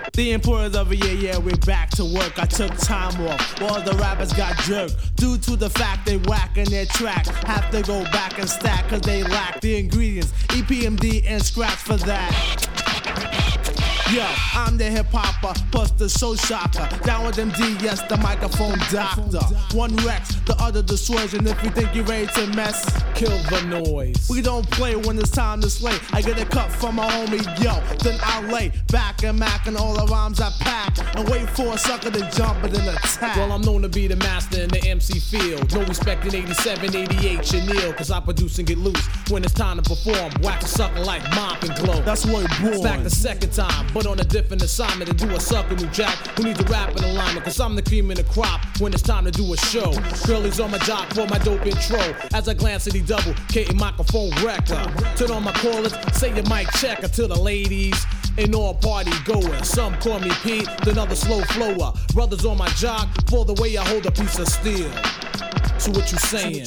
The importance of a year, yeah, we're back to work. I took time off, all the rappers got jerked due to the fact they whacking their track. Have to go back and stack cause they lack the ingredients, EPMD and scratch for that. Yo, I'm the hip-hopper, plus the show shocker. Down with MD, yes, the microphone doctor. One Rex, the other dissuasion. If you think you're ready to mess, kill the noise. We don't play when it's time to slay. I get a cut from my homie, yo, then I lay back and mac and all the rhymes I pack and wait for a sucker to jump and then attack. Well, I'm known to be the master in the MC field. No respect in 87, 88, Chanel, cause I produce and get loose when it's time to perform. Whack a sucker like Mop and Glow. That's what it born. Back the second time, but on a different assignment to do a sucker new jack who needs a rap in alignment, cause I'm the cream in the crop when it's time to do a show. Girlies on my jock for my dope intro as I glance at the double K microphone wrecker. Turn on my callers, say your mic checker to the ladies and all party goers. Some call me Pete, then others slow flower. Brothers on my jock for the way I hold a piece of steel. So what you saying?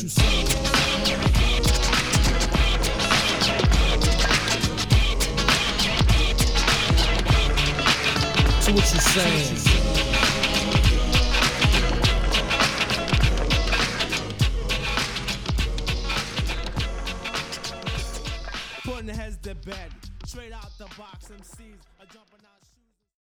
So what you saying? Putting the heads to bed, straight out the box, MCs are jumping out.